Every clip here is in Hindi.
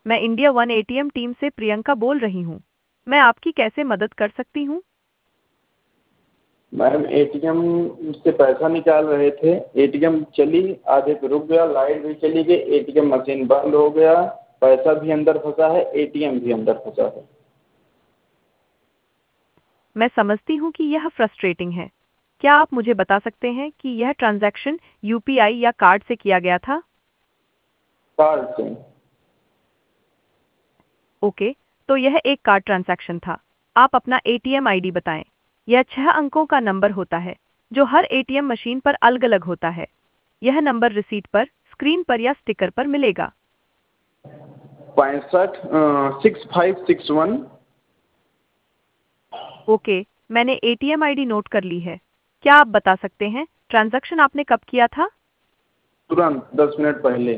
मैं इंडिया वन एटीएम टीम से प्रियंका बोल रही हूँ। मैं आपकी कैसे मदद कर सकती हूँ? मैम एटीएम से पैसा निकाल रहे थे, एटीएम चली, आधे पे रुक गया, लाइट भी चली गई, एटीएम मशीन बंद हो गया, पैसा भी अंदर फंसा है, एटीएम भी अंदर फंसा है। मैं समझती हूँ कि यह फ्रस्ट्रेटिंग है। क्या आप मुझे बता सकते हैं कि यह ट्रांजैक्शन यूपीआई या कार्ड से किया गया था? कार्ड से। ओके, तो यह एक कार्ड ट्रांजैक्शन था। आप अपना एटीएम आईडी बताएं। यह 6 अंकों का नंबर होता है, जो हर एटीएम मशीन पर अलग-अलग होता है। यह नंबर रिसीट पर, स्क्रीन पर या स्टिकर पर मिलेगा। 65 6561। ओके, मैंने एटीएम आईडी नोट कर ली है। क्या आप बता सकते हैं ट्रांजैक्शन आपने कब किया था? तुरंत 10 मिनट पहले।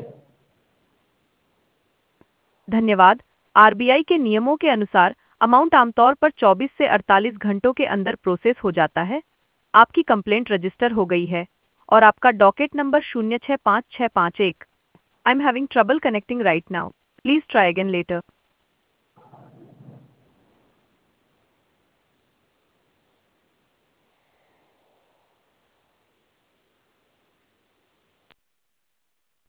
धन्यवाद। आरबीआई के नियमों के अनुसार अमाउंट आमतौर पर 24 से 48 घंटों के अंदर प्रोसेस हो जाता है। आपकी कंप्लेंट रजिस्टर हो गई है और आपका docket number 065651। I am having trouble connecting right now. Please try again letter.